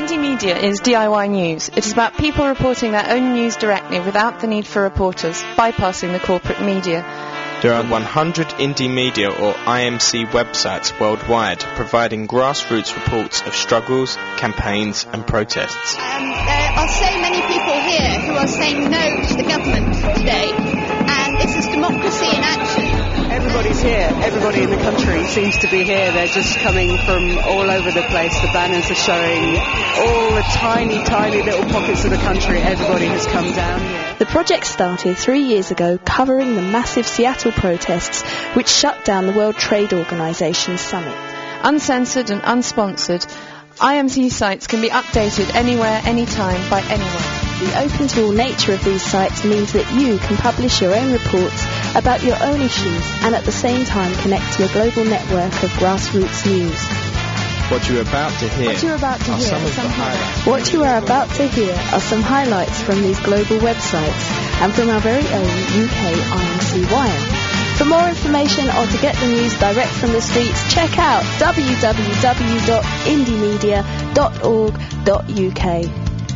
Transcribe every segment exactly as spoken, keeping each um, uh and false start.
Indie Media is D I Y news. It is about people reporting their own news directly without the need for reporters, bypassing the corporate media. There are one hundred Indie Media or I M C websites worldwide providing grassroots reports of struggles, campaigns and protests. Um, there are so many people here who are saying no to the government today, and this is democracy in action. Everybody's here. Everybody in the country seems to be here. They're just coming from all over the place. The banners are showing all the tiny, tiny little pockets of the country. Everybody has come down here. The project started three years ago covering the massive Seattle protests which shut down the World Trade Organization's summit. Uncensored and unsponsored, I M C sites can be updated anywhere, anytime, by anyone. The open-to-all nature of these sites means that you can publish your own reports about your own issues and at the same time connect to a global network of grassroots news. What you're about to hear, what you're about to are hear some of some the highlights. What you are about to hear are some highlights from these global websites and from our very own U K I M C Wire. For more information or to get the news direct from the streets, check out w w w dot indie media dot org dot u k.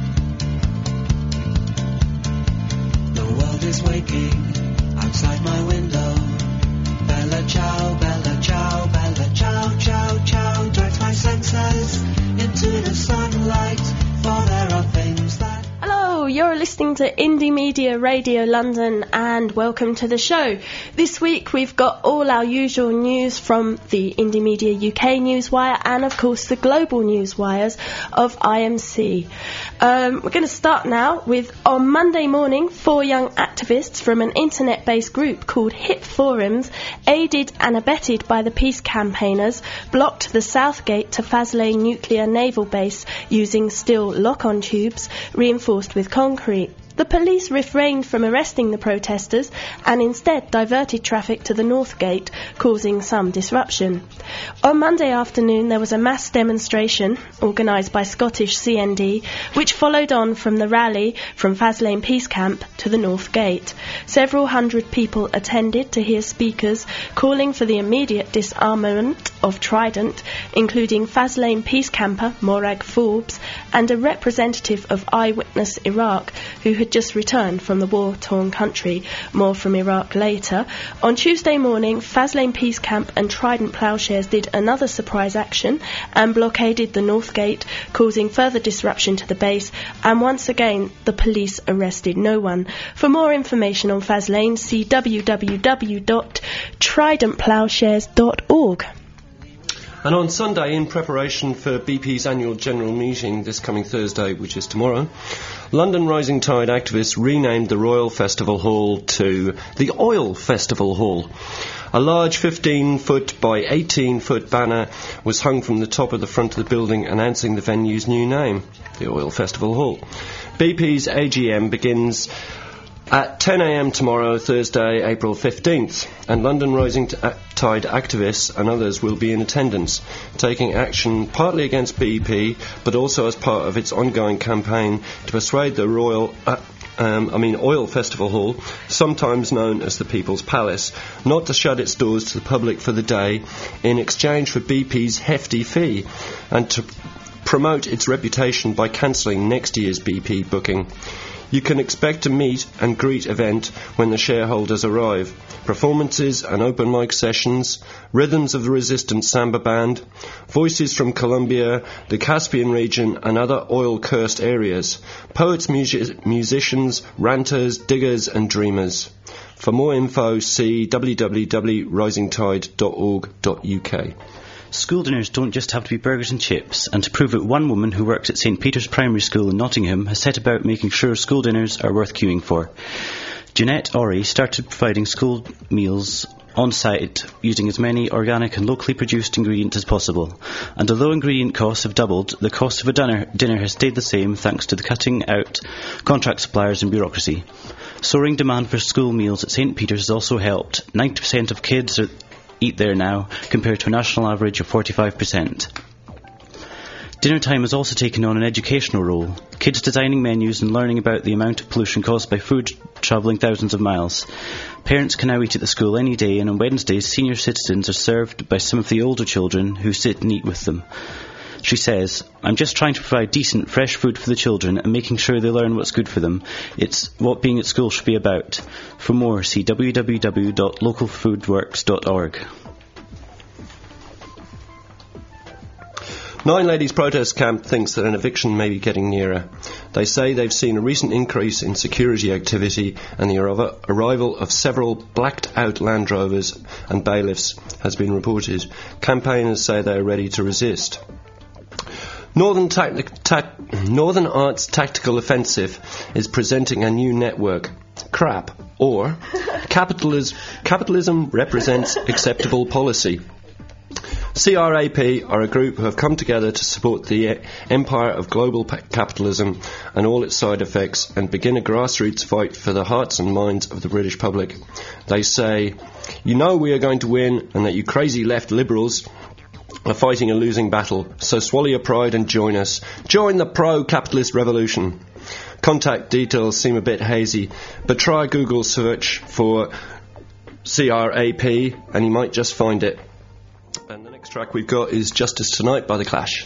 The world is waking outside my window. Bella ciao, bella ciao, bella ciao, ciao, ciao. Direct my senses into the sunlight, for there are things that... Hello, you're listening to Indie Media Radio London and welcome to the show. This week we've got all our usual news from the Indie Media U K Newswire and of course the global newswires of I M C. Um, we're going to start now with, on Monday morning, four young activists from an internet-based group called Hip Forums, aided and abetted by the peace campaigners, blocked the south gate to Faslane Nuclear Naval Base using steel lock-on tubes reinforced with concrete. The police refrained from arresting the protesters and instead diverted traffic to the North Gate, causing some disruption. On Monday afternoon there was a mass demonstration organised by Scottish C N D, which followed on from the rally from Faslane Peace Camp to the North Gate. Several hundred people attended to hear speakers calling for the immediate disarmament of Trident, including Faslane Peace Camper Morag Forbes and a representative of Eyewitness Iraq who had just returned from the war-torn country. More from Iraq later. On Tuesday morning, Faslane Peace Camp and Trident Ploughshares did another surprise action and blockaded the North Gate, causing further disruption to the base, and once again the police arrested no one. For more information on Faslane, see w w w dot trident ploughshares dot org. And on Sunday, in preparation for B P's annual general meeting this coming Thursday, which is tomorrow, London Rising Tide activists renamed the Royal Festival Hall to the Oil Festival Hall. A large fifteen-foot by eighteen-foot banner was hung from the top of the front of the building announcing the venue's new name, the Oil Festival Hall. B P's A G M begins at ten a m tomorrow, Thursday, April fifteenth, and London Rising Tide activists and others will be in attendance, taking action partly against B P, but also as part of its ongoing campaign to persuade the Royal, uh, um, I mean Oil Festival Hall, sometimes known as the People's Palace, not to shut its doors to the public for the day in exchange for B P's hefty fee, and to promote its reputation by cancelling next year's B P booking. You can expect a meet and greet event when the shareholders arrive. Performances and open mic sessions, Rhythms of the Resistance Samba Band, voices from Colombia, the Caspian region and other oil-cursed areas, poets, music- musicians, ranters, diggers and dreamers. For more info, see w w w dot rising tide dot org dot u k. School dinners don't just have to be burgers and chips, and to prove it, one woman who works at St Peter's Primary School in Nottingham has set about making sure school dinners are worth queuing for. Jeanette Ori started providing school meals on site using as many organic and locally produced ingredients as possible, and although ingredient costs have doubled, the cost of a dinner, dinner has stayed the same thanks to the cutting out contract suppliers and bureaucracy. Soaring demand for school meals at St Peter's has also helped. ninety percent of kids are eat there now, compared to a national average of forty-five percent. Dinner time has also taken on an educational role, kids designing menus and learning about the amount of pollution caused by food travelling thousands of miles. Parents can now eat at the school any day, and on Wednesdays senior citizens are served by some of the older children who sit and eat with them. She says, I'm just trying to provide decent, fresh food for the children and making sure they learn what's good for them. It's what being at school should be about. For more, see w w w dot local food works dot org. Nine Ladies Protest Camp thinks that an eviction may be getting nearer. They say they've seen a recent increase in security activity and the arri- arrival of several blacked-out Land Rovers and bailiffs has been reported. Campaigners say they are ready to resist. Northern, Tacti- Ta- Northern Arts Tactical Offensive is presenting a new network, CRAP, or Capitalis- Capitalism Represents Acceptable Policy. C R A P are a group who have come together to support the empire of global pa- capitalism and all its side effects and begin a grassroots fight for the hearts and minds of the British public. They say, you know we are going to win and that you crazy left liberals are fighting a losing battle, so swallow your pride and join us. Join the pro-capitalist revolution. Contact details seem a bit hazy, but try a Google search for C R A P and you might just find it. And the next track we've got is Justice Tonight by The Clash.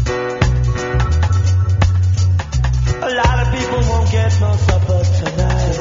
A lot of people won't get no supper tonight.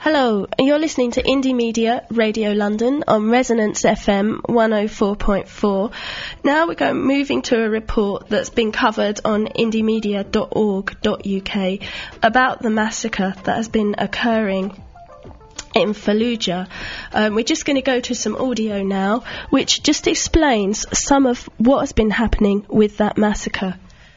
Hello, you're listening to Indie Media Radio London on Resonance F M one oh four point four. Now we're going moving to a report that's been covered on indie media dot org dot U K about the massacre that has been occurring in Fallujah. Um, we're just going to go to some audio now, which just explains some of what has been happening with that massacre.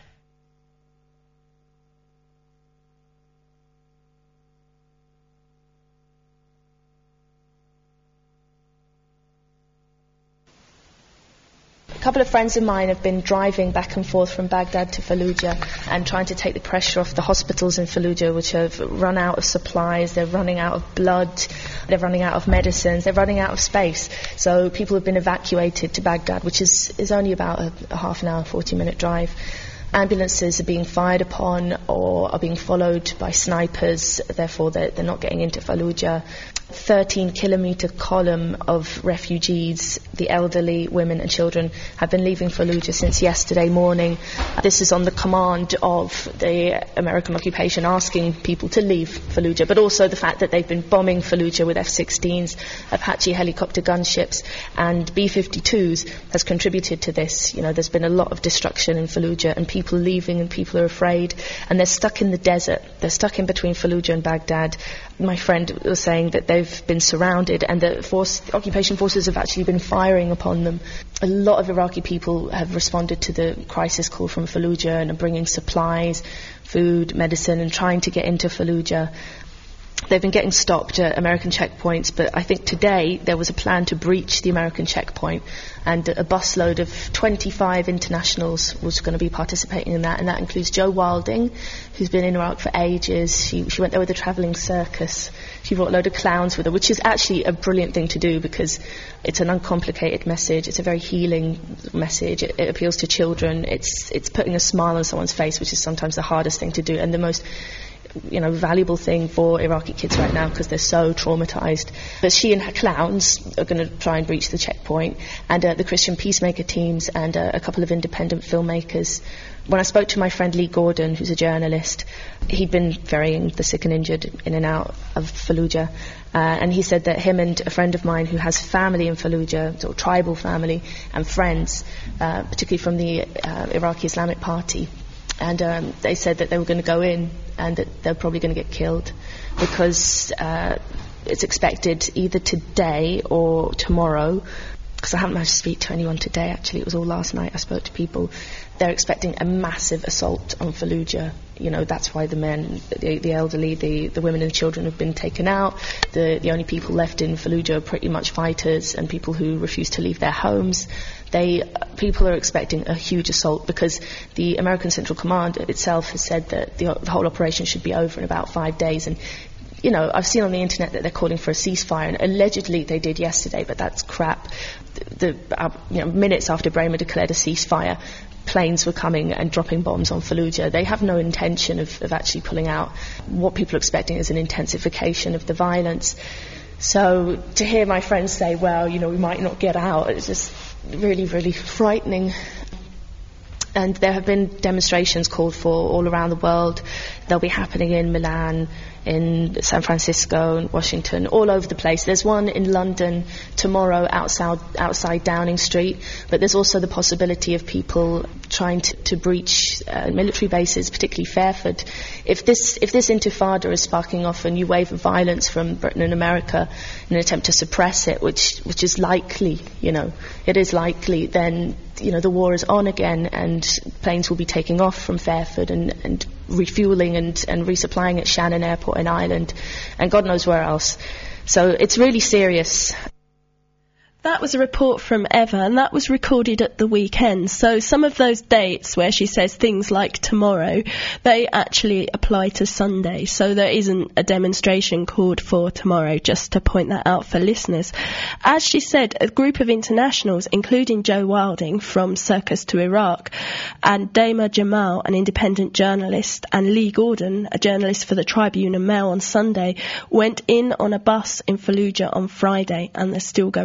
A couple of friends of mine have been driving back and forth from Baghdad to Fallujah and trying to take the pressure off the hospitals in Fallujah, which have run out of supplies, they're running out of blood, they're running out of medicines, they're running out of space. So people have been evacuated to Baghdad, which is, is only about a, a half an hour, forty minute drive. Ambulances are being fired upon or are being followed by snipers, therefore they're, they're not getting into Fallujah. thirteen kilometre column of refugees, the elderly, women and children, have been leaving Fallujah since yesterday morning. This is on the command of the American occupation asking people to leave Fallujah, but also the fact that they've been bombing Fallujah with F sixteens, Apache helicopter gunships and B fifty-twos has contributed to this. You know, there's been a lot of destruction in Fallujah and people leaving and people are afraid and they're stuck in the desert. They're stuck in between Fallujah and Baghdad. My friend was saying that they've been surrounded and the force, occupation forces have actually been firing upon them. A lot of Iraqi people have responded to the crisis call from Fallujah and are bringing supplies, food, medicine and trying to get into Fallujah. They've been getting stopped at American checkpoints, but I think today there was a plan to breach the American checkpoint and a busload of twenty-five internationals was going to be participating in that, and that includes Jo Wilding, who's been in Iraq for ages. She, she went there with a travelling circus. She brought a load of clowns with her, which is actually a brilliant thing to do because it's an uncomplicated message. It's a very healing message. It, it appeals to children. It's, it's putting a smile on someone's face, which is sometimes the hardest thing to do and the most you know, valuable thing for Iraqi kids right now because they're so traumatized. But she and her clowns are going to try and breach the checkpoint, and uh, the Christian Peacemaker teams and uh, a couple of independent filmmakers. When I spoke to my friend Lee Gordon, who's a journalist, he'd been ferrying the sick and injured in and out of Fallujah, uh, and he said that him and a friend of mine who has family in Fallujah, sort of tribal family, and friends, uh, particularly from the uh, Iraqi Islamic Party, and um, they said that they were going to go in and that they're probably going to get killed because uh, it's expected either today or tomorrow, because I haven't managed to speak to anyone today actually, it was all last night I spoke to people. They're expecting a massive assault on Fallujah. You know, that's why the men, the, the elderly, the, the women and children have been taken out. The, the only people left in Fallujah are pretty much fighters and people who refuse to leave their homes. They, people are expecting a huge assault because the American Central Command itself has said that the, the whole operation should be over in about five days. And, you know, I've seen on the internet that they're calling for a ceasefire, and allegedly they did yesterday, but that's crap. The, the uh, you know, minutes after Bremer declared a ceasefire, planes were coming and dropping bombs on Fallujah. They have no intention of, of actually pulling out. What people are expecting is an intensification of the violence. So to hear my friends say, well, you know, we might not get out, it's just really, really frightening. And there have been demonstrations called for all around the world. They'll be happening in Milan, in San Francisco, and Washington, all over the place. There's one in London tomorrow outside, outside Downing Street, but there's also the possibility of people trying to, to breach uh, military bases, particularly Fairford. If this, if this intifada is sparking off a new wave of violence from Britain and America in an attempt to suppress it, which, which is likely, you know, it is likely, then, you know, the war is on again and planes will be taking off from Fairford and, and refueling and, and resupplying at Shannon Airport in Ireland and God knows where else. So it's really serious. That was a report from Eva, and that was recorded at the weekend. So some of those dates where she says things like tomorrow, they actually apply to Sunday. So there isn't a demonstration called for tomorrow, just to point that out for listeners. As she said, a group of internationals, including Jo Wilding from Circus to Iraq, and Dama Jamal, an independent journalist, and Lee Gordon, a journalist for the Tribune and Mail on Sunday, went in on a bus in Fallujah on Friday, and they're still going in and out.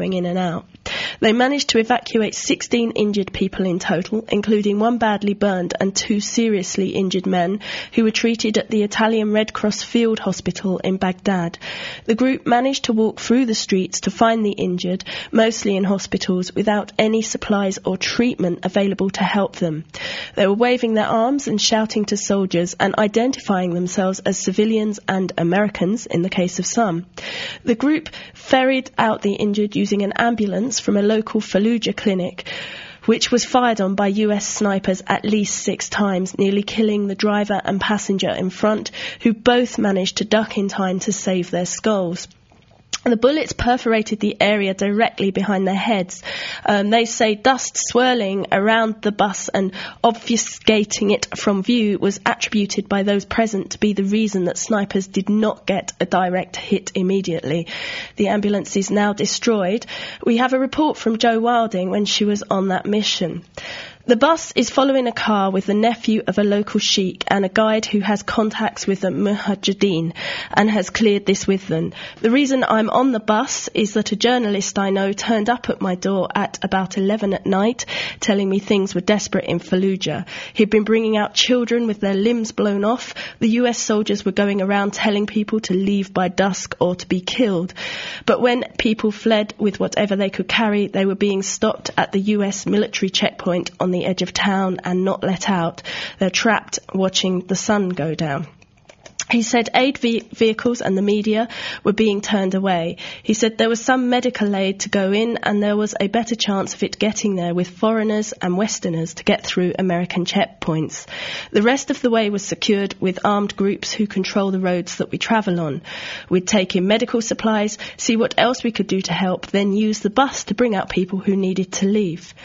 out. They managed to evacuate sixteen injured people in total, including one badly burned and two seriously injured men who were treated at the Italian Red Cross Field Hospital in Baghdad. The group managed to walk through the streets to find the injured, mostly in hospitals, without any supplies or treatment available to help them. They were waving their arms and shouting to soldiers and identifying themselves as civilians and Americans in the case of some. The group ferried out the injured using an ambulance from a local Fallujah clinic, which was fired on by U S snipers at least six times, nearly killing the driver and passenger in front, who both managed to duck in time to save their skulls. The bullets perforated the area directly behind their heads. Um, they say dust swirling around the bus and obfuscating it from view was attributed by those present to be the reason that snipers did not get a direct hit immediately. The ambulance is now destroyed. We have a report from Jo Wilding when she was on that mission. The bus is following a car with the nephew of a local sheikh and a guide who has contacts with the Mujahideen and has cleared this with them. The reason I'm on the bus is that a journalist I know turned up at my door at about eleven at night telling me things were desperate in Fallujah. He'd been bringing out children with their limbs blown off. The U S soldiers were going around telling people to leave by dusk or to be killed. But when people fled with whatever they could carry, they were being stopped at the U S military checkpoint on the edge of town and not let out. They're trapped watching the sun go down. He said aid ve- vehicles and the media were being turned away. He said there was some medical aid to go in and there was a better chance of it getting there with foreigners and Westerners to get through American checkpoints. The rest of the way was secured with armed groups who control the roads that we travel on. We'd take in medical supplies, see what else we could do to help, then use the bus to bring out people who needed to leave.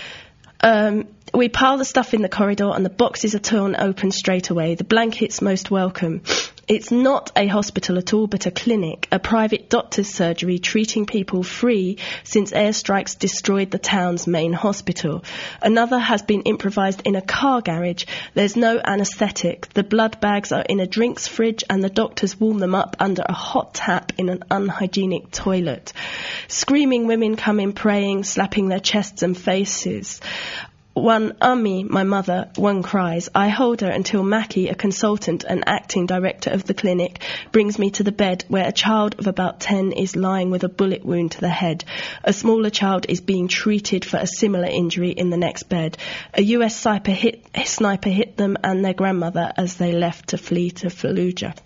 Um, we pile the stuff in the corridor and the boxes are torn open straight away. The blankets most welcome. It's not a hospital at all, but a clinic, a private doctor's surgery treating people free since airstrikes destroyed the town's main hospital. Another has been improvised in a car garage. There's no anaesthetic. The blood bags are in a drinks fridge and the doctors warm them up under a hot tap in an unhygienic toilet. Screaming women come in praying, slapping their chests and faces. One, Ummi, my mother, one cries. I hold her until Mackie, a consultant and acting director of the clinic, brings me to the bed where a child of about ten is lying with a bullet wound to the head. A smaller child is being treated for a similar injury in the next bed. A U S sniper hit, sniper hit them and their grandmother as they left to flee to Fallujah.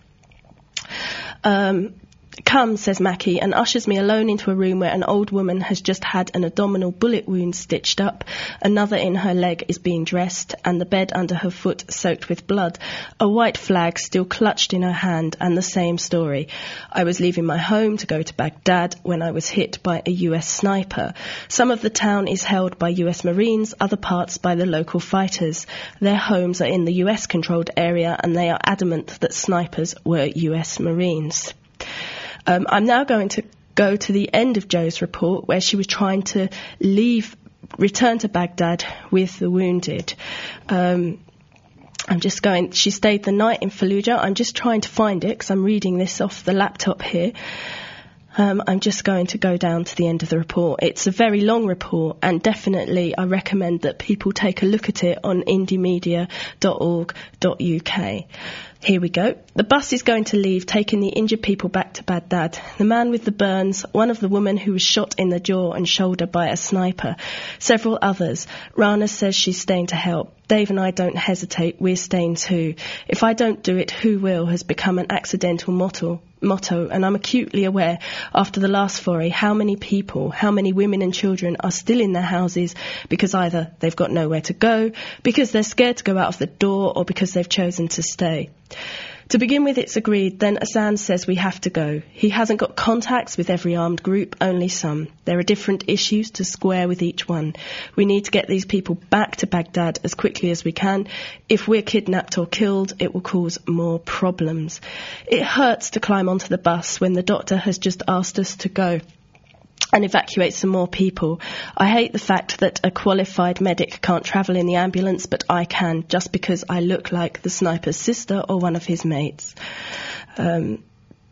Um... Come, says Mackie, and ushers me alone into a room where an old woman has just had an abdominal bullet wound stitched up, another in her leg is being dressed, and the bed under her foot soaked with blood, a white flag still clutched in her hand, and the same story. I was leaving my home to go to Baghdad when I was hit by a U S sniper. Some of the town is held by U S Marines, other parts by the local fighters. Their homes are in the U S-controlled area, and they are adamant that snipers were U S Marines. Um, I'm now going to go to the end of Jo's report where she was trying to leave, return to Baghdad with the wounded. Um, I'm just going, she stayed the night in Fallujah. I'm just trying to find it because I'm reading this off the laptop here. Um, I'm just going to go down to the end of the report. It's a very long report and definitely I recommend that people take a look at it on indie media dot org dot U K. Here we go. The bus is going to leave, taking the injured people back to Baghdad. The man with the burns, one of the women who was shot in the jaw and shoulder by a sniper, several others. Rana says she's staying to help. Dave and I don't hesitate, we're staying too. If I don't do it, who will has become an accidental motto. motto, and I'm acutely aware, after the last foray, how many people, how many women and children are still in their houses because either they've got nowhere to go, because they're scared to go out of the door, or because they've chosen to stay. To begin with, it's agreed. Then Assan says we have to go. He hasn't got contacts with every armed group, only some. There are different issues to square with each one. We need to get these people back to Baghdad as quickly as we can. If we're kidnapped or killed, it will cause more problems. It hurts to climb onto the bus when the doctor has just asked us to go and evacuate some more people. I hate the fact that a qualified medic can't travel in the ambulance, but I can, just because I look like the sniper's sister or one of his mates. Um,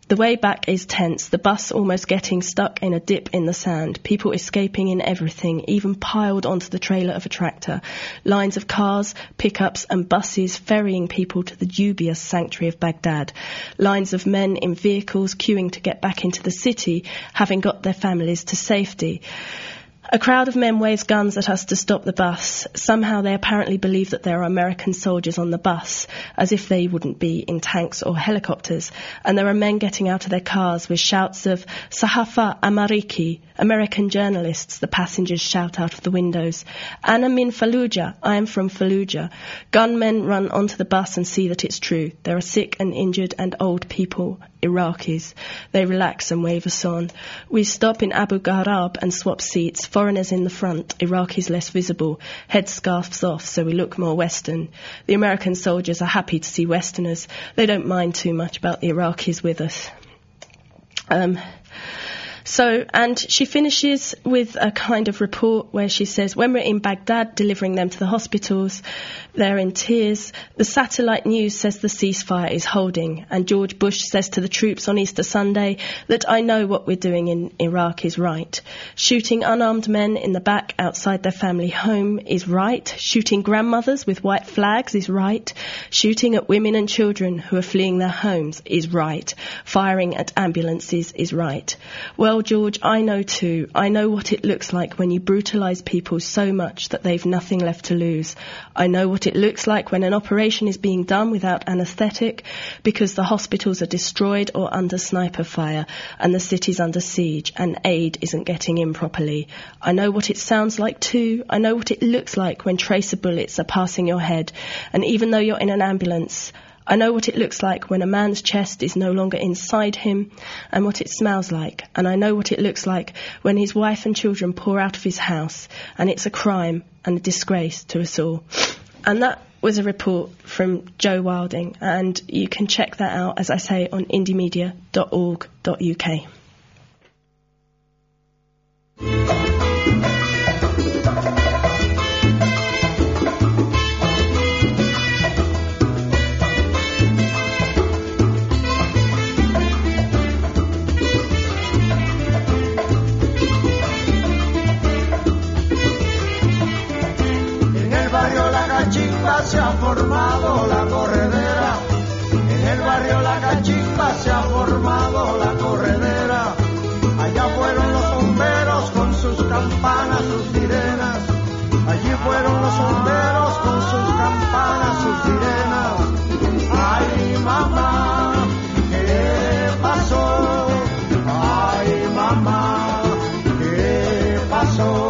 The way back is tense, the bus almost getting stuck in a dip in the sand, people escaping in everything, even piled onto the trailer of a tractor, lines of cars, pickups and buses ferrying people to the dubious sanctuary of Baghdad, lines of men in vehicles queuing to get back into the city, having got their families to safety. A crowd of men waves guns at us to stop the bus. Somehow they apparently believe that there are American soldiers on the bus, as if they wouldn't be in tanks or helicopters. And there are men getting out of their cars with shouts of Sahafa Amariki, American journalists, the passengers shout out of the windows. Ana min Fallujah, I am from Fallujah. Gunmen run onto the bus and see that it's true. There are sick and injured and old people, Iraqis. They relax and wave us on. We stop in Abu Gharab and swap seats, foreigners in the front, Iraqis less visible, headscarves off so we look more Western. The American soldiers are happy to see Westerners. They don't mind too much about the Iraqis with us. Um... So, and she finishes with a kind of report where she says, when we're in Baghdad delivering them to the hospitals, they're in tears. The satellite news says the ceasefire is holding, and George Bush says to the troops on Easter Sunday that I know what we're doing in Iraq is right. Shooting unarmed men in the back outside their family home is right. Shooting grandmothers with white flags is right. Shooting at women and children who are fleeing their homes is right. Firing at ambulances is right. Well, George, I know too. I know what it looks like when you brutalise people so much that they've nothing left to lose. I know what it looks like when an operation is being done without anaesthetic because the hospitals are destroyed or under sniper fire and the city's under siege and aid isn't getting in properly. I know what it sounds like too. I know what it looks like when tracer bullets are passing your head, and even though you're in an ambulance, I know what it looks like when a man's chest is no longer inside him and what it smells like. And I know what it looks like when his wife and children pour out of his house, and it's a crime and a disgrace to us all. And that was a report from Jo Wilding, and you can check that out, as I say, on indie media dot org dot U K. Se ha formado la corredera, en el barrio La Cachimba se ha formado la corredera. Allá fueron los bomberos con sus campanas, sus sirenas. Allí fueron los bomberos con sus campanas, sus sirenas. Ay, mamá, ¿qué pasó? Ay, mamá, ¿qué pasó?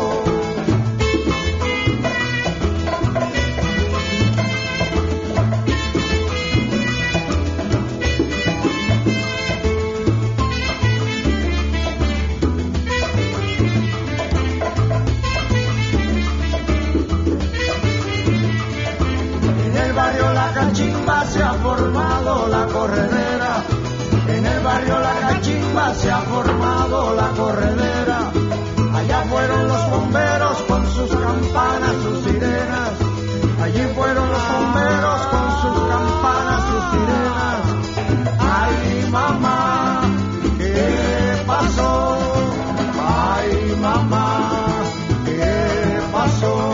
Se ha formado la corredera, en el barrio La Cachimba se ha formado la corredera. Allá fueron los bomberos con sus campanas, sus sirenas. Allí fueron los bomberos con sus campanas, sus sirenas. Ay, mamá, ¿qué pasó? Ay, mamá, ¿qué pasó?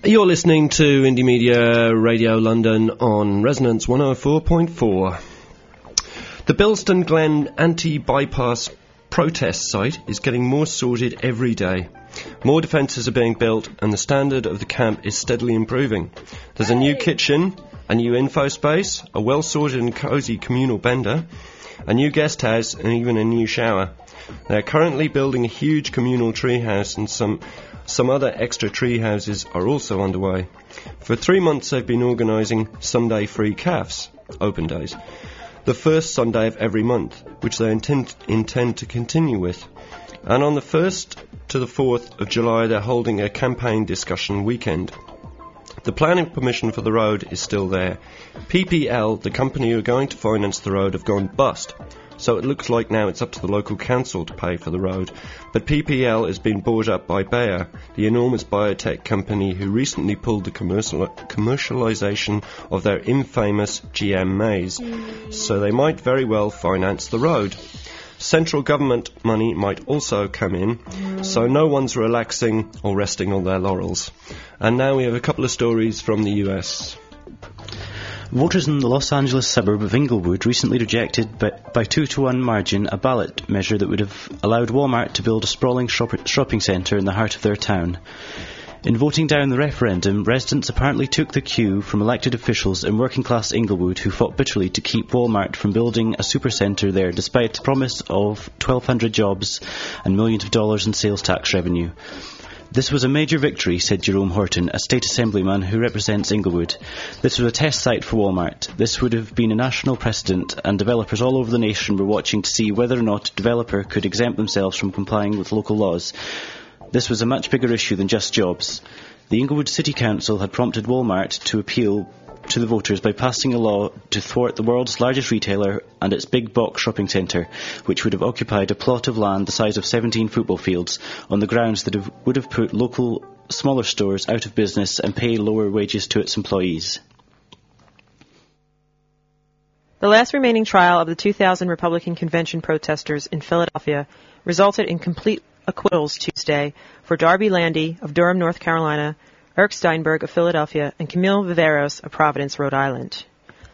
You're listening to Indie Media Radio London on Resonance one oh four point four. The Bilston Glen anti-bypass protest site is getting more sorted every day. More defences are being built and the standard of the camp is steadily improving. There's a new kitchen, a new info space, a well-sorted and cosy communal bender, a new guest house and even a new shower. They're currently building a huge communal treehouse and some Some other extra tree houses are also underway. For three months they've been organising Sunday free calves, open days, the first Sunday of every month, which they intend, intend to continue with. And on the first to the fourth of July they're holding a campaign discussion weekend. The planning permission for the road is still there. P P L, the company who are going to finance the road, have gone bust. So it looks like now it's up to the local council to pay for the road. But P P L has been bought up by Bayer, the enormous biotech company who recently pulled the commercial commercialisation of their infamous G M maize. Mm. So they might very well finance the road. Central government money might also come in, mm. so no one's relaxing or resting on their laurels. And now we have a couple of stories from the U S. Voters in the Los Angeles suburb of Inglewood recently rejected by, by two to one margin a ballot measure that would have allowed Walmart to build a sprawling shop- shopping centre in the heart of their town. In voting down the referendum, residents apparently took the cue from elected officials in working-class Inglewood who fought bitterly to keep Walmart from building a supercentre there despite the promise of twelve hundred jobs and millions of dollars in sales tax revenue. This was a major victory, said Jerome Horton, a state assemblyman who represents Inglewood. This was a test site for Walmart. This would have been a national precedent, and developers all over the nation were watching to see whether or not a developer could exempt themselves from complying with local laws. This was a much bigger issue than just jobs. The Inglewood City Council had prompted Walmart to appeal to the voters by passing a law to thwart the world's largest retailer and its big box shopping centre, which would have occupied a plot of land the size of seventeen football fields, on the grounds that it would have put local smaller stores out of business and pay lower wages to its employees. The last remaining trial of the two thousand Republican Convention protesters in Philadelphia resulted in complete acquittals Tuesday for Darby Landy of Durham, North Carolina, Eric Steinberg of Philadelphia, and Camille Viveros of Providence, Rhode Island.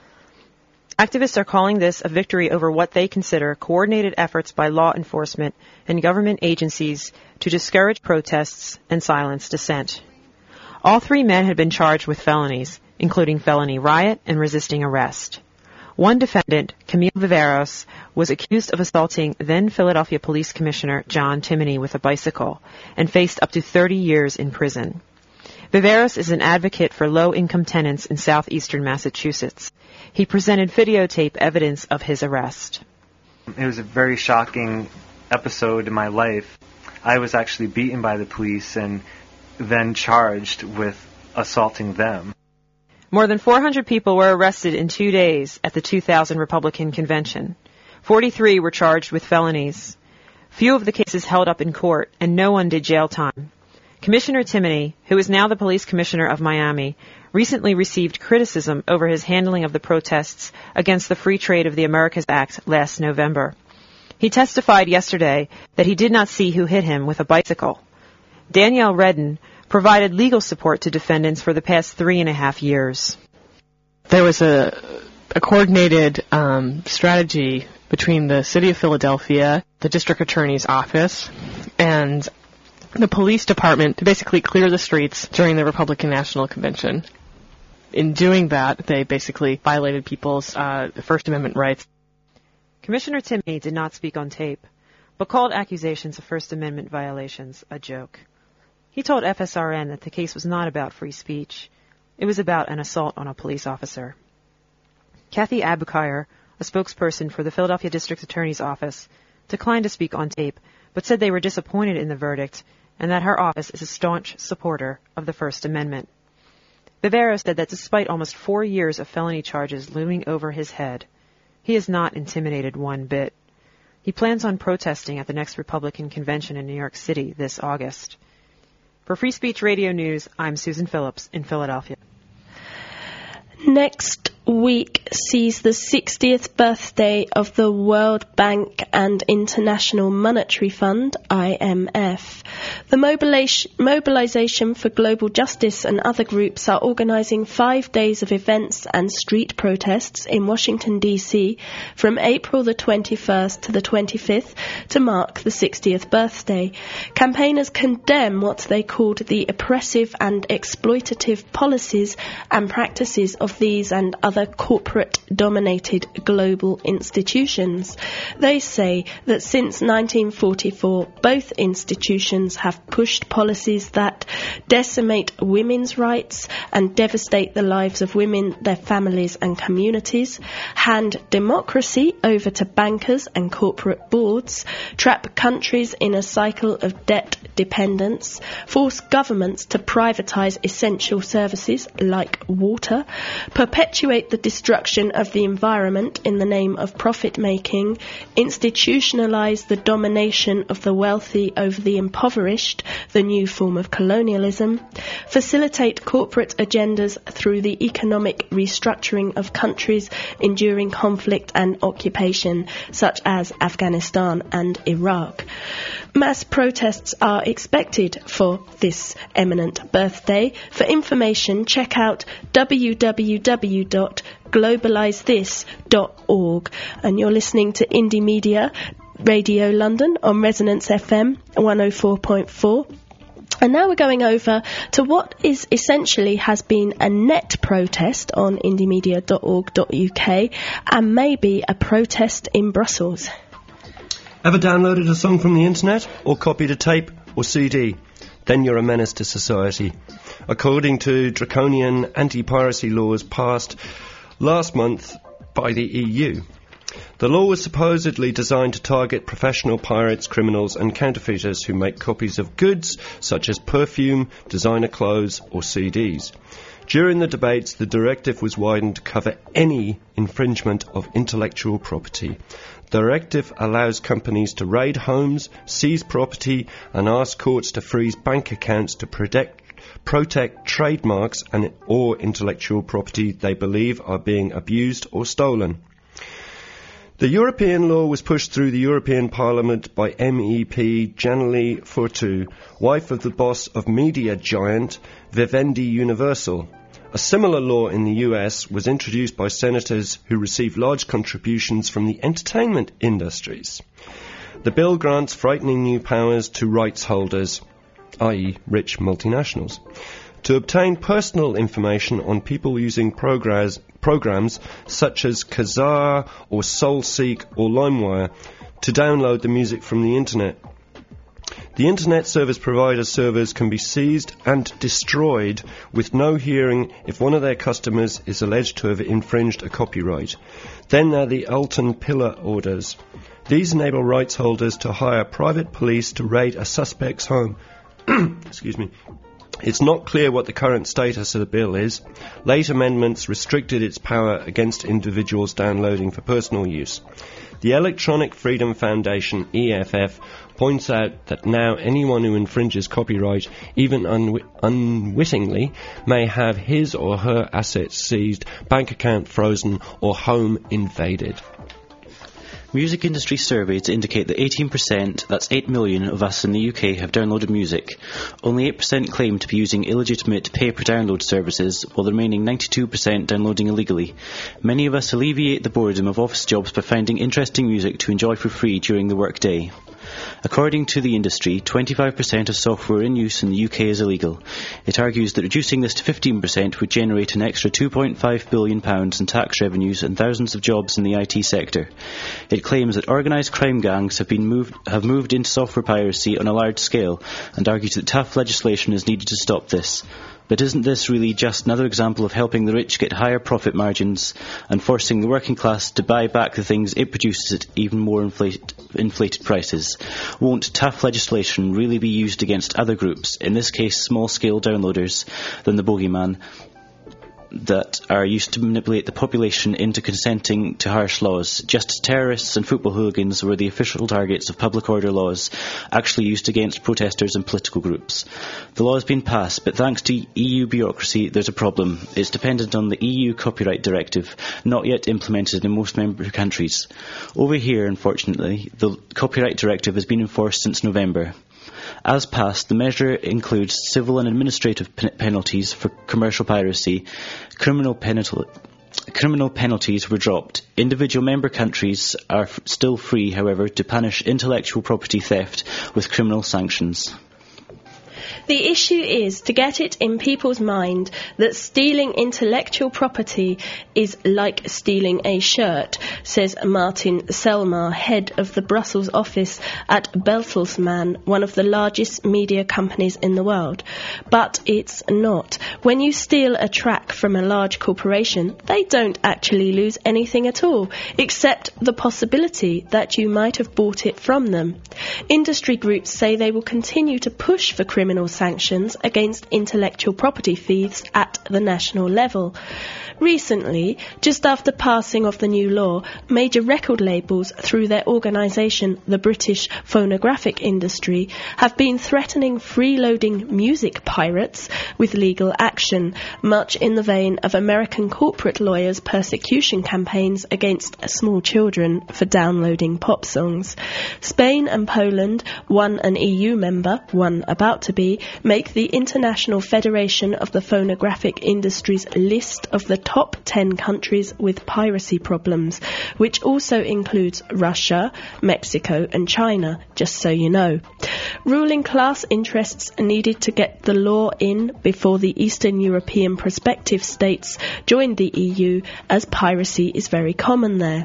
Activists are calling this a victory over what they consider coordinated efforts by law enforcement and government agencies to discourage protests and silence dissent. All three men had been charged with felonies, including felony riot and resisting arrest. One defendant, Camille Viveros, was accused of assaulting then Philadelphia Police Commissioner John Timoney with a bicycle and faced up to thirty years in prison. Viveros is an advocate for low-income tenants in southeastern Massachusetts. He presented videotape evidence of his arrest. It was a very shocking episode in my life. I was actually beaten by the police and then charged with assaulting them. More than four hundred people were arrested in two days at the two thousand Republican Convention. forty-three were charged with felonies. Few of the cases held up in court, and no one did jail time. Commissioner Timoney, who is now the police commissioner of Miami, recently received criticism over his handling of the protests against the Free Trade of the Americas Act last November. He testified yesterday that he did not see who hit him with a bicycle. Danielle Redden provided legal support to defendants for the past three and a half years. There was a, a coordinated um, strategy between the City of Philadelphia, the District Attorney's Office, and the police department to basically clear the streets during the Republican National Convention. In doing that, they basically violated people's uh, First Amendment rights. Commissioner Timoney did not speak on tape, but called accusations of First Amendment violations a joke. He told F S R N that the case was not about free speech. It was about an assault on a police officer. Kathy Abukir, a spokesperson for the Philadelphia District Attorney's Office, declined to speak on tape, but said they were disappointed in the verdict and that her office is a staunch supporter of the First Amendment. Viveros said that despite almost four years of felony charges looming over his head, he is not intimidated one bit. He plans on protesting at the next Republican convention in New York City this August. For Free Speech Radio News, I'm Susan Phillips in Philadelphia. Next, week sees the sixtieth birthday of the World Bank and International Monetary Fund, I M F. The mobilisation, mobilisation for Global Justice and other groups are organising five days of events and street protests in Washington, D C from April the twenty-first to the twenty-fifth to mark the sixtieth birthday. Campaigners condemn what they called the oppressive and exploitative policies and practices of these and other corporate-dominated global institutions. They say that since nineteen forty-four, both institutions have pushed policies that decimate women's rights and devastate the lives of women, their families and communities, hand democracy over to bankers and corporate boards, trap countries in a cycle of debt dependence, force governments to privatise essential services like water, perpetuate the destruction of the environment in the name of profit-making, institutionalise the domination of the wealthy over the impoverished, the new form of colonialism, facilitate corporate agendas through the economic restructuring of countries enduring conflict and occupation, such as Afghanistan and Iraq. Mass protests are expected for this eminent birthday. For information, check out w w w dot globalise this dot org. And you're listening to Indie Media Radio London on Resonance F M one oh four point four. And now we're going over to what is essentially has been a net protest on indie media dot org dot u k and maybe a protest in Brussels. Ever downloaded a song from the internet or copied a tape or C D? Then you're a menace to society. According to draconian anti-piracy laws passed last month by the E U. The law was supposedly designed to target professional pirates, criminals and counterfeiters who make copies of goods such as perfume, designer clothes or C Ds. During the debates, the directive was widened to cover any infringement of intellectual property. The directive allows companies to raid homes, seize property and ask courts to freeze bank accounts to protect, protect trademarks and or intellectual property they believe are being abused or stolen. The European law was pushed through the European Parliament by M E P Janely Fortu, wife of the boss of media giant Vivendi Universal. A similar law in the U S was introduced by senators who receive large contributions from the entertainment industries. The bill grants frightening new powers to rights holders, that is rich multinationals, to obtain personal information on people using programs, programs such as Kazaa or SoulSeek or LimeWire to download the music from the internet. The internet service provider servers can be seized and destroyed with no hearing if one of their customers is alleged to have infringed a copyright. Then there are the Alton Pillar orders. These enable rights holders to hire private police to raid a suspect's home. Excuse me. It's not clear what the current status of the bill is. Late amendments restricted its power against individuals downloading for personal use. The Electronic Freedom Foundation, E F F, points out that now anyone who infringes copyright, even unwi- unwittingly, may have his or her assets seized, bank account frozen, or home invaded. Music industry surveys indicate that eighteen percent, that's eight million of us in the U K, have downloaded music. Only eight percent claim to be using illegitimate pay-per-download services, while the remaining ninety-two percent downloading illegally. Many of us alleviate the boredom of office jobs by finding interesting music to enjoy for free during the workday. According to the industry, twenty-five percent of software in use in the U K is illegal. It argues that reducing this to fifteen percent would generate an extra two point five billion pounds in tax revenues and thousands of jobs in the I T sector. It claims that organised crime gangs have been moved have moved into software piracy on a large scale and argues that tough legislation is needed to stop this. But isn't this really just another example of helping the rich get higher profit margins and forcing the working class to buy back the things it produces at even more inflate, inflated prices? Won't tough legislation really be used against other groups, in this case small-scale downloaders, than the bogeyman? that are used to manipulate the population into consenting to harsh laws, just as terrorists and football hooligans were the official targets of public order laws actually used against protesters and political groups. The law has been passed, but thanks to E U bureaucracy, there's a problem. It's dependent on the E U Copyright Directive, not yet implemented in most member countries. Over here, unfortunately, the Copyright Directive has been enforced since November. As passed, the measure includes civil and administrative pen- penalties for commercial piracy. Criminal, penal- criminal penalties were dropped. Individual member countries are f- still free, however, to punish intellectual property theft with criminal sanctions. The issue is to get it in people's mind that stealing intellectual property is like stealing a shirt, says Martin Selmar, head of the Brussels office at Bertelsmann, one of the largest media companies in the world. But it's not. When you steal a track from a large corporation, they don't actually lose anything at all, except the possibility that you might have bought it from them. Industry groups say they will continue to push for criminal sanctions against intellectual property thieves at the national level. Recently, just after passing of the new law, major record labels, through their organisation, the British Phonographic Industry, have been threatening freeloading music pirates with legal action, much in the vein of American corporate lawyers' persecution campaigns against small children for downloading pop songs. Spain and Poland, one an E U member, one about to be, make the International Federation of the Phonographic Industry's list of the top ten countries with piracy problems, which also includes Russia, Mexico and China, just so you know. Ruling class interests needed to get the law in before the Eastern European prospective states joined the E U, as piracy is very common there.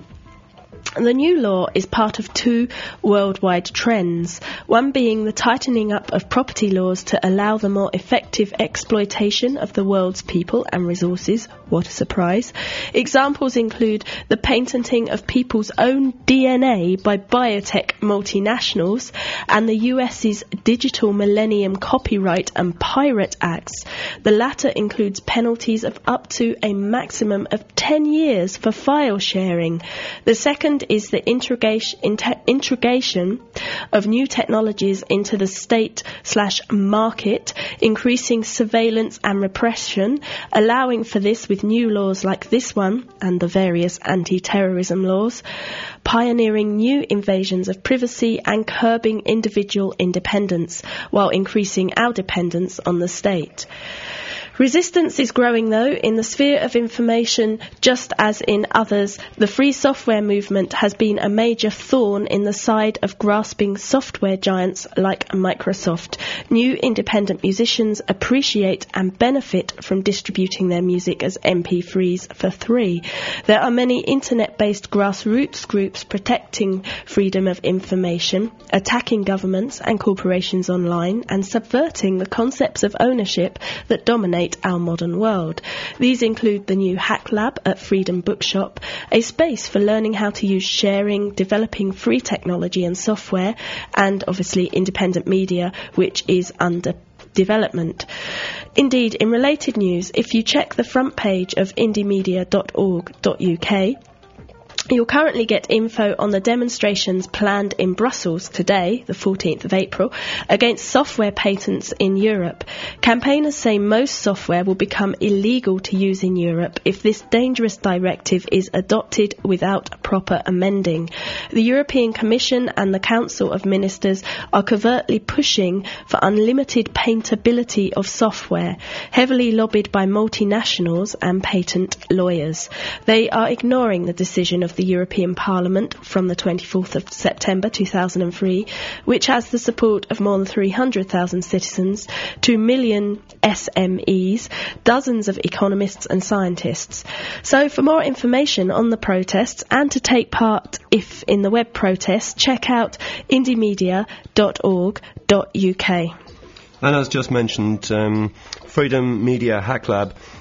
The new law is part of two worldwide trends, one being the tightening up of property laws to allow the more effective exploitation of the world's people and resources. What a surprise. Examples include the patenting of people's own D N A by biotech multinationals and the US's Digital Millennium Copyright and Pirate Acts. The latter includes penalties of up to a maximum of ten years for file sharing. The second is the integration, inter, integration of new technologies into the state slash market, increasing surveillance and repression, allowing for this with new laws like this one and the various anti-terrorism laws, pioneering new invasions of privacy and curbing individual independence while increasing our dependence on the state. Resistance is growing, though, in the sphere of information, just as in others. The free software movement has been a major thorn in the side of grasping software giants like Microsoft. New independent musicians appreciate and benefit from distributing their music as M P threes for free. There are many internet-based grassroots groups protecting freedom of information, attacking governments and corporations online, and subverting the concepts of ownership that dominate our modern world. These include the new Hack Lab at Freedom Bookshop, a space for learning how to use sharing, developing free technology and software, and obviously independent media, which is under development. Indeed, in related news, if you check the front page of indie media dot org dot U K, you'll currently get info on the demonstrations planned in Brussels today, the fourteenth of April, against software patents in Europe. Campaigners say most software will become illegal to use in Europe if this dangerous directive is adopted without proper amending. The European Commission and the Council of Ministers are covertly pushing for unlimited paintability of software, heavily lobbied by multinationals and patent lawyers. They are ignoring the decision of the European Parliament from the twenty-fourth of September two thousand three, which has the support of more than three hundred thousand citizens, two million S M Es, dozens of economists and scientists. So for more information on the protests and to take part if in the web protests, check out indie media dot org dot U K. And as just mentioned, um, Freedom Media Hack Lab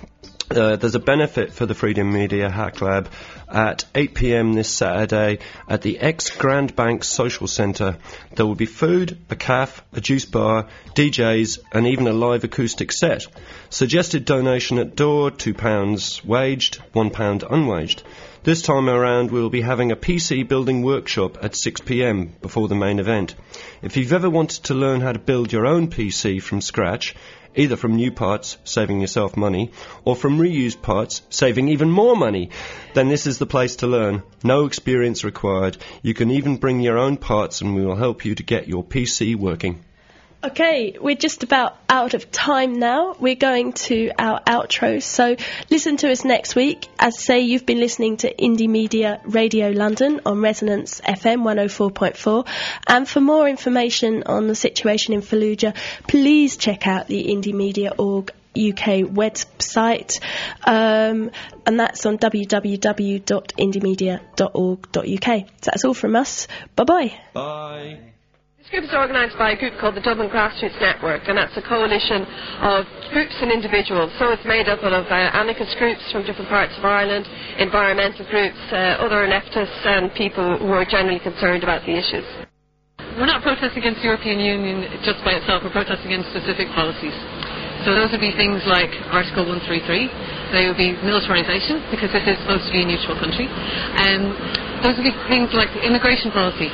Uh, there's a benefit for the Freedom Media Hack Lab at eight p.m. this Saturday at the ex-Grand Bank Social Centre. There will be food, a cafe, a juice bar, D Js and even a live acoustic set. Suggested donation at door, two pounds waged, one pound unwaged. This time around we'll be having a P C building workshop at six p.m. before the main event. If you've ever wanted to learn how to build your own P C from scratch, either from new parts, saving yourself money, or from reused parts, saving even more money, then this is the place to learn. No experience required. You can even bring your own parts and we will help you to get your P C working. Okay, we're just about out of time now. We're going to our outro, so listen to us next week. As I say, you've been listening to Indie Media Radio London on Resonance F M one oh four point four. And for more information on the situation in Fallujah, please check out the Indie Media dot org U K website, um, and that's on w w w dot indie media dot org dot U K. So that's all from us. Bye-bye. Bye. This group is organised by a group called the Dublin Grassroots Network, and that's a coalition of groups and individuals. So it's made up of uh, anarchist groups from different parts of Ireland, environmental groups, uh, other leftists and people who are generally concerned about the issues. We're not protesting against the European Union just by itself, we're protesting against specific policies. So those would be things like Article one thirty-three, they would be militarisation, because this is supposed to be a neutral country, and those would be things like immigration policy.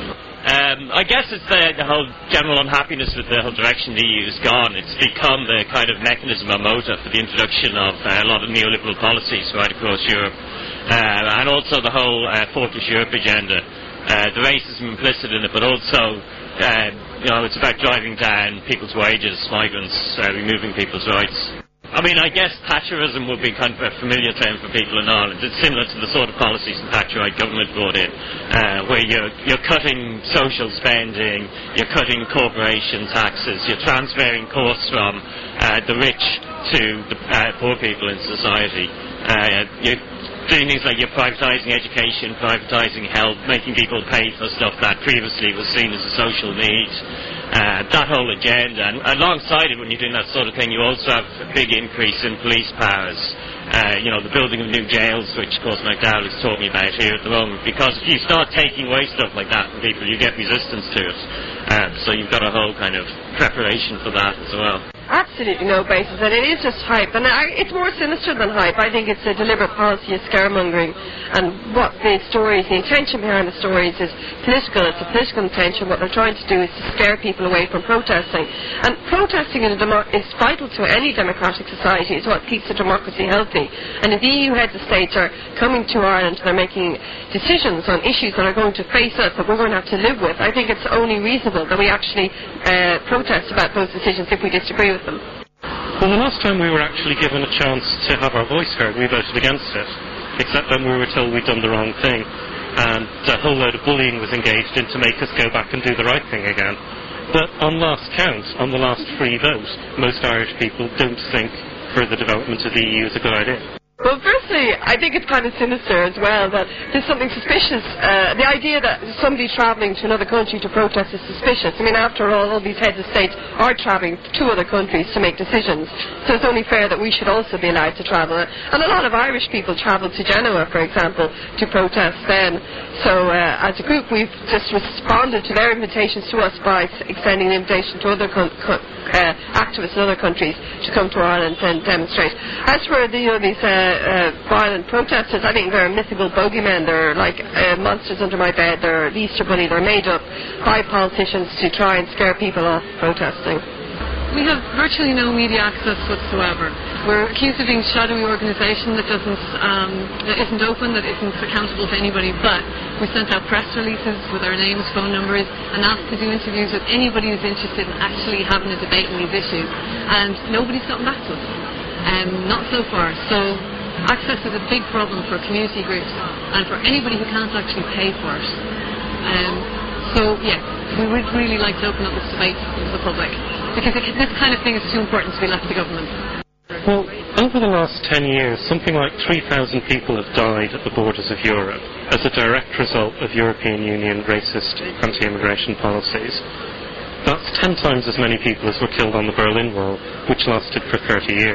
Um, I guess it's the, the whole general unhappiness with the whole direction the E U has gone. It's become the kind of mechanism or motor for the introduction of uh, a lot of neoliberal policies right across Europe. Uh, and also the whole uh, Fortress Europe agenda. Uh, the racism implicit in it, but also, uh, you know, it's about driving down people's wages, migrants, uh, removing people's rights. I mean, I guess Thatcherism would be kind of a familiar term for people in Ireland. It's similar to the sort of policies the Thatcherite government brought in, uh, where you're, you're cutting social spending, you're cutting corporation taxes, you're transferring costs from uh, the rich to the uh, poor people in society. Uh, you're doing things like you're privatising education, privatising health, making people pay for stuff that previously was seen as a social need. Uh, that whole agenda, and alongside it, when you're doing that sort of thing, you also have a big increase in police powers. Uh, you know, the building of new jails, which of course McDowell is talking about here at the moment, because if you start taking away stuff like that from people, you get resistance to it. Uh, so you've got a whole kind of preparation for that as well. Absolutely no basis, and it is just hype, and I, it's more sinister than hype. I think it's a deliberate policy of scaremongering, and what the stories, the intention behind the stories is political. It's a political intention. What they're trying to do is to scare people away from protesting, and protesting in a demo- is vital to any democratic society. It's what keeps the democracy healthy, and if the E U heads of states are coming to Ireland and they're making decisions on issues that are going to face us, that we're going to have to live with, I think it's only reasonable that we actually uh, protest about those decisions if we disagree with them. Well, the last time we were actually given a chance to have our voice heard, we voted against it, except then we were told we'd done the wrong thing, and a whole load of bullying was engaged in to make us go back and do the right thing again. But on last count, on the last free vote, most Irish people don't think further development of the E U is a good idea. Well, firstly, I think it's kind of sinister as well that there's something suspicious. Uh, the idea that somebody travelling to another country to protest is suspicious. I mean, after all, all these heads of state are travelling to other countries to make decisions. So it's only fair that we should also be allowed to travel. And a lot of Irish people travel to Genoa, for example, to protest then. So uh, as a group, we've just responded to their invitations to us by extending an invitation to other co- co- uh, activists in other countries to come to Ireland and demonstrate. As for the, you know, these uh, uh, violent protesters, I think they're mythical bogeymen. They're like uh, monsters under my bed. They're the Easter Bunny. They're made up by politicians to try and scare people off protesting. We have virtually no media access whatsoever. We're accused of being a shadowy organisation that doesn't, um, that isn't open, that isn't accountable to anybody, but we sent out press releases with our names, phone numbers, and asked to do interviews with anybody who's interested in actually having a debate on these issues. And nobody's gotten back to us. Um, not so far. So access is a big problem for community groups and for anybody who can't actually pay for it. Um, so, yeah, we would really like to open up this debate to the public, because it, this kind of thing is too important to be left to government. Well, over the last ten years, something like three thousand people have died at the borders of Europe as a direct result of European Union racist anti-immigration policies. That's ten times as many people as were killed on the Berlin Wall, which lasted for thirty years.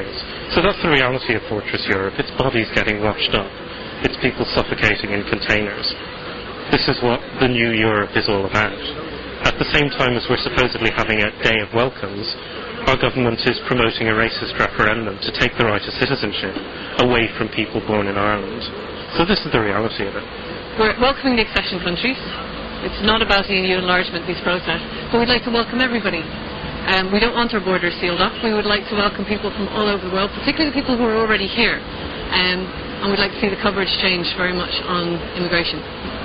So that's the reality of Fortress Europe. It's bodies getting washed up. It's people suffocating in containers. This is what the new Europe is all about. At the same time as we're supposedly having a day of welcomes, our government is promoting a racist referendum to take the right of citizenship away from people born in Ireland. So this is the reality of it. We're welcoming the accession countries. It's not about E U enlargement, these protests, but we'd like to welcome everybody. Um, we don't want our borders sealed up. We would like to welcome people from all over the world, particularly the people who are already here. Um, and we'd like to see the coverage change very much on immigration.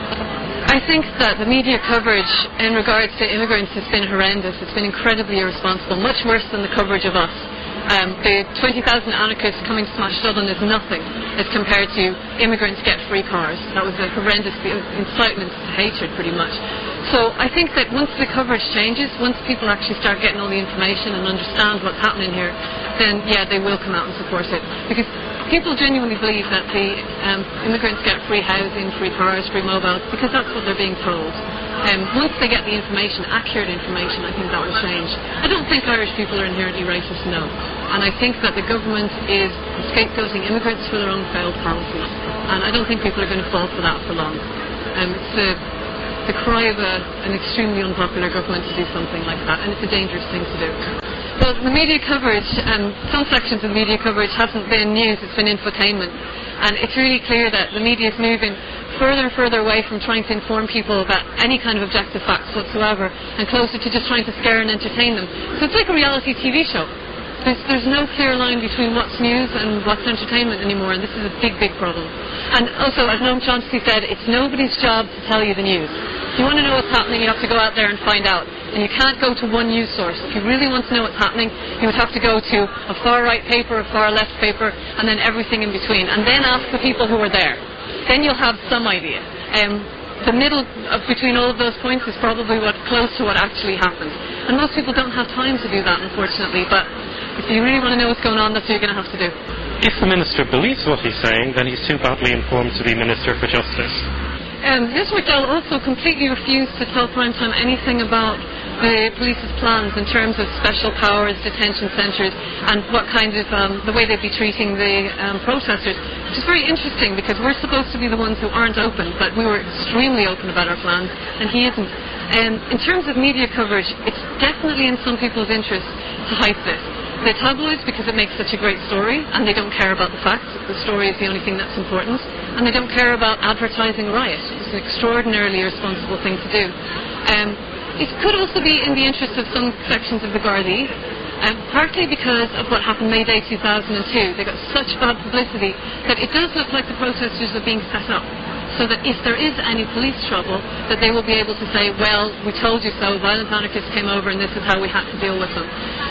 I think that the media coverage in regards to immigrants has been horrendous. It's been incredibly irresponsible, much worse than the coverage of us. Um, the twenty thousand anarchists coming to smash Dublin is nothing as compared to immigrants get free cars. That was a horrendous incitement to hatred, pretty much. So I think that once the coverage changes, once people actually start getting all the information and understand what's happening here, then yeah, they will come out and support it. Because people genuinely believe that the um, immigrants get free housing, free cars, free mobiles, because that's what they're being told. Um, once they get the information, accurate information, I think that will change. I don't think Irish people are inherently racist, no. And I think that the government is scapegoating immigrants for their own failed policies. And I don't think people are going to fall for that for long. Um, it's the, the cry of a, an extremely unpopular government to do something like that, and it's a dangerous thing to do. Well, the media coverage, um, some sections of the media coverage hasn't been news, it's been infotainment. And it's really clear that the media is moving further and further away from trying to inform people about any kind of objective facts whatsoever, and closer to just trying to scare and entertain them. So it's like a reality T V show. There's, there's no clear line between what's news and what's entertainment anymore, and this is a big, big problem. And also, as Noam Chomsky said, it's nobody's job to tell you the news. If you want to know what's happening, you have to go out there and find out. And you can't go to one news source. If you really want to know what's happening, you would have to go to a far-right paper, a far-left paper, and then everything in between. And then ask the people who are there. Then you'll have some idea. Um, the middle of between all of those points is probably what's close to what actually happened. And most people don't have time to do that, unfortunately. But if you really want to know what's going on, that's what you're going to have to do. If the minister believes what he's saying, then he's too badly informed to be Minister for Justice. Um, Liz McDowell also completely refused to tell Primetime anything about the police's plans in terms of special powers, detention centres, and what kind of, um, the way they'd be treating the um, protesters, which is very interesting because we're supposed to be the ones who aren't open, but we were extremely open about our plans, and he isn't. Um, in terms of media coverage, it's definitely in some people's interest to hype this. The tabloids, because it makes such a great story, and they don't care about the facts. The story is the only thing that's important. And they don't care about advertising riot. It's an extraordinarily irresponsible thing to do. Um, it could also be in the interest of some sections of the Gardaí, um, partly because of what happened May Day two thousand two. They got such bad publicity that it does look like the protesters are being set up. So that if there is any police trouble, that they will be able to say, well, we told you so, violent anarchists came over and this is how we had to deal with them.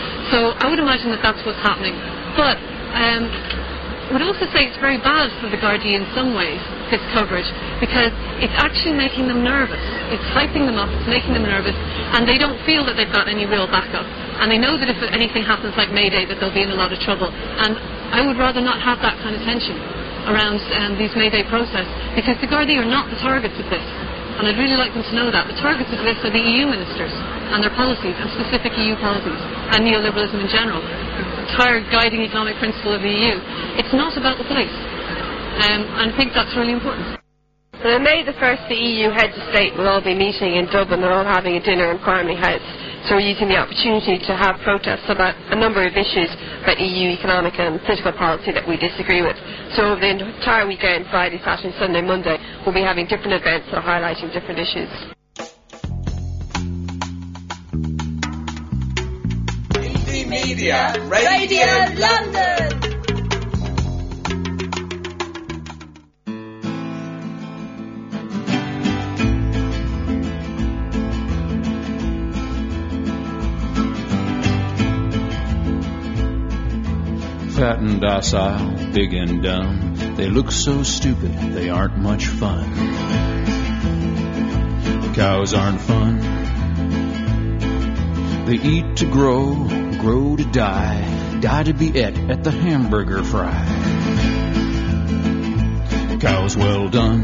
So I would imagine that that's what's happening. But um, I would also say it's very bad for the Gardaí in some ways, this coverage, because it's actually making them nervous. It's hyping them up, it's making them nervous, and they don't feel that they've got any real backup. And they know that if anything happens like May Day, that they'll be in a lot of trouble. And I would rather not have that kind of tension around um, these May Day protests, because the Gardaí are not the targets of this. And I'd really like them to know that. The targets of this are the E U ministers and their policies, and specific E U policies, and neoliberalism in general, the entire guiding economic principle of the E U. It's not about the police. Um, and I think that's really important. Well, on May the first, the E U heads of state will all be meeting in Dublin. They're all having a dinner in Primary House. So we're using the opportunity to have protests about a number of issues about E U economic and political policy that we disagree with. So over the entire weekend, Friday, Saturday, Sunday, Monday, we'll be having different events that are highlighting different issues. Indie Media Radio, Radio London. Fat and docile, big and dumb, they look so stupid, they aren't much fun. The cows aren't fun. They eat to grow, grow to die, die to be et at the hamburger fry. Cows well done.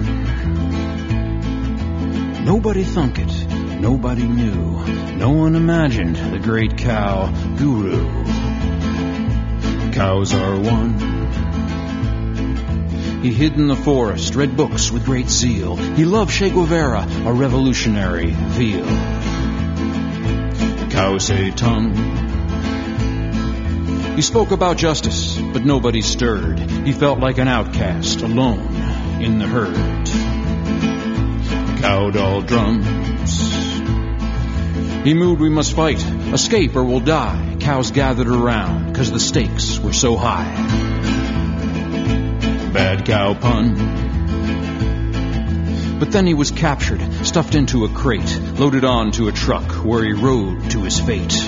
Nobody thunk it, nobody knew, no one imagined the great cow guru. Cows are one. He hid in the forest, read books with great zeal. He loved Che Guevara, a revolutionary veal. Cow say tongue. He spoke about justice, but nobody stirred. He felt like an outcast, alone in the herd. Cow doll drums. He moved, we must fight, escape or we'll die. Cows gathered around, 'cause the stakes were so high. Bad cow pun. But then he was captured, stuffed into a crate, loaded onto a truck where he rode to his fate.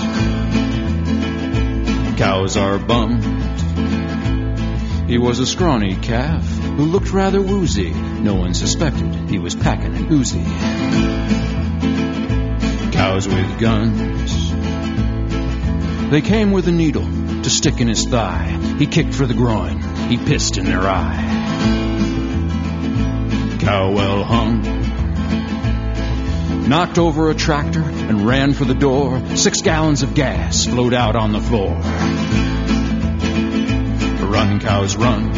Cows are bummed. He was a scrawny calf who looked rather woozy. No one suspected he was packing an Uzi. Cows with guns. They came with a needle to stick in his thigh. He kicked for the groin. He pissed in their eye. Cow well hung. Knocked over a tractor and ran for the door. Six gallons of gas flowed out on the floor. Run, cows, run.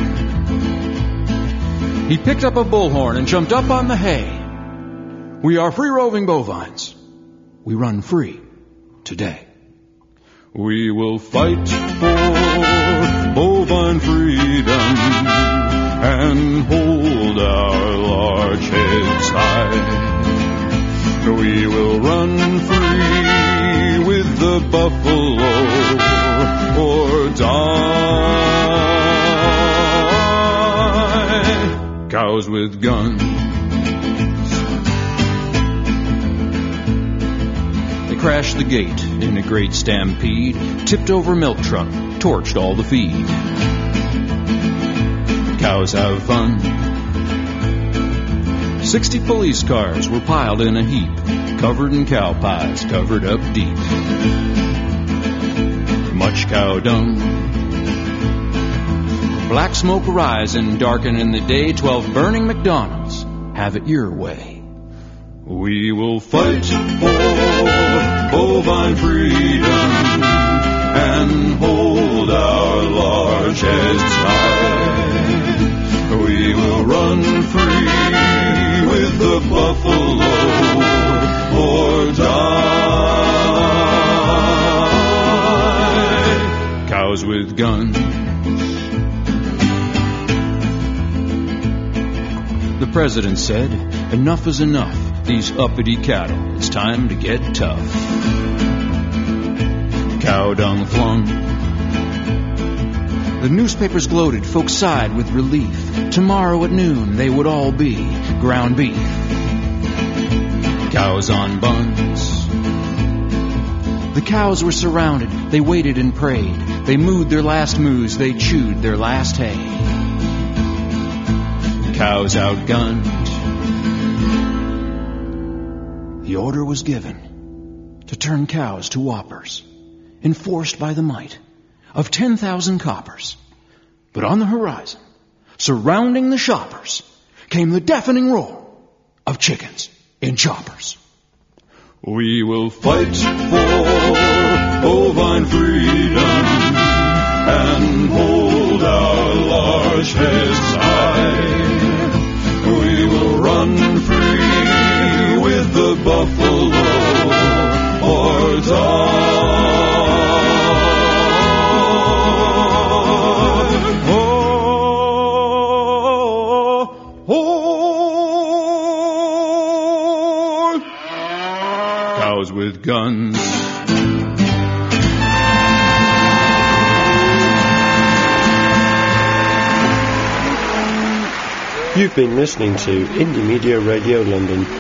He picked up a bullhorn and jumped up on the hay. We are free-roving bovines. We run free today. We will fight for bovine freedom and hold our large heads high. We will run free with the buffalo or die. Cows with guns. They crashed the gate in a great stampede, tipped over milk truck, torched all the feed. Cows have fun. Sixty police cars were piled in a heap, covered in cow pies, covered up deep. Much cow dung. Black smoke rising, darken in the day. Twelve burning McDonald's, have it your way. We will fight for bovine freedom and hold our large heads high. We will run free with the buffalo or die. Cows with guns. The president said, enough is enough. These uppity cattle, it's time to get tough. Cow dung flung. The newspapers gloated, folks sighed with relief. Tomorrow at noon they would all be ground beef. Cows on buns. The cows were surrounded, they waited and prayed. They mooed their last moos, they chewed their last hay. Cows outgunned. The order was given to turn cows to whoppers, enforced by the might of ten thousand coppers. But on the horizon, surrounding the shoppers, came the deafening roar of chickens in choppers. We will fight for bovine freedom and hold our large heads high. We will run free with the buffalo or die. Oh, oh, cows with guns. You've been listening to Indie Media Radio London.